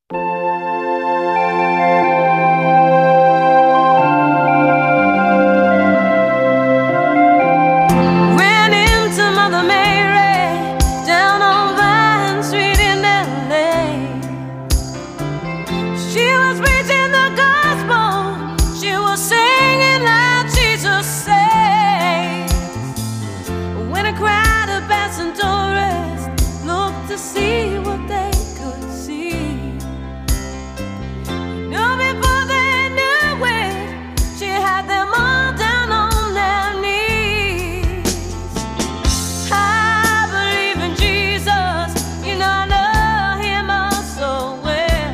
Ran into Mother Mary down on Vine Street in LA. She was preaching the gospel, she was singing like Jesus saves. When a crowd of passing tourists looked to see what they could see, no, before they knew it, she had them all down on their knees. I believe in Jesus, you know I know him all so well,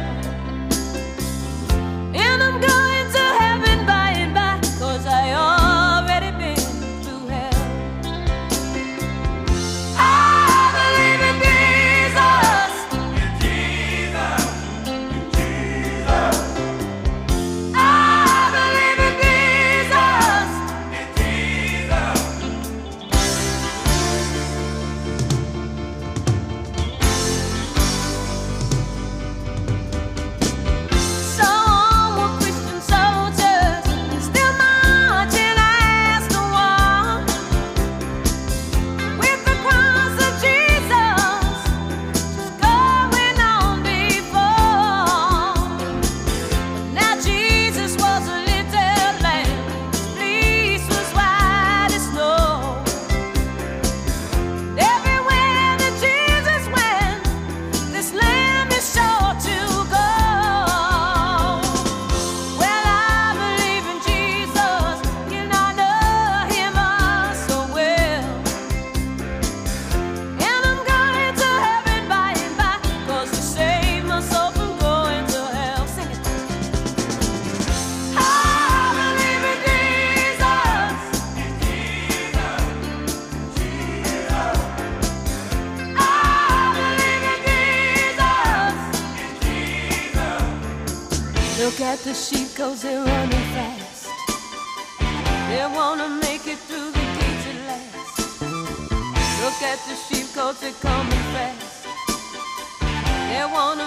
and I'm going to heaven by and by, 'cause I already been through hell. I believe in Jesus, in Jesus, in Jesus. I believe in Jesus, in Jesus. So were Christian soldiers, still marching as the war, with the cross of Jesus just going on before. But now Jesus was a little lamb, his fleece was white as snow. Everywhere that Jesus went, this lamb is sure to go. Well, I believe in Jesus, you know I know him all so well, and I'm going to heaven by and by, 'cause he saved my soul from going to hell. Sing it. I believe in Jesus, in Jesus, Jesus. I believe in Jesus, in Jesus. Look at the sheep, 'cause they're running fast. They wanna make it through the gates at last. Look at the sheep, 'cause they're coming fast. They wanna